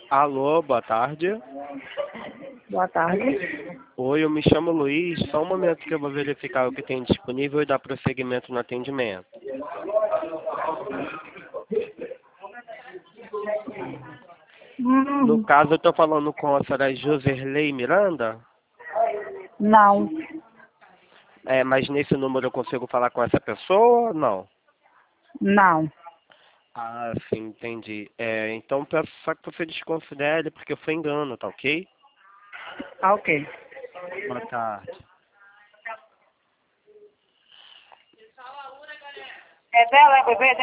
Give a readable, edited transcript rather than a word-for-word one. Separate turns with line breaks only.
Alô, boa tarde.
Boa tarde.
Oi, eu me chamo Luiz. Só um momento que eu vou verificar o que tem disponível e dar prosseguimento no atendimento. No caso, eu estou falando com a senhora Joserley Miranda.
Não,
Mas nesse número eu consigo falar com essa pessoa ou não?
não.
Ah, sim, entendi. Então peço só que você desconsidere, porque foi engano, tá ok?
Tá ok.
Boa tarde.
É dela, é bebê?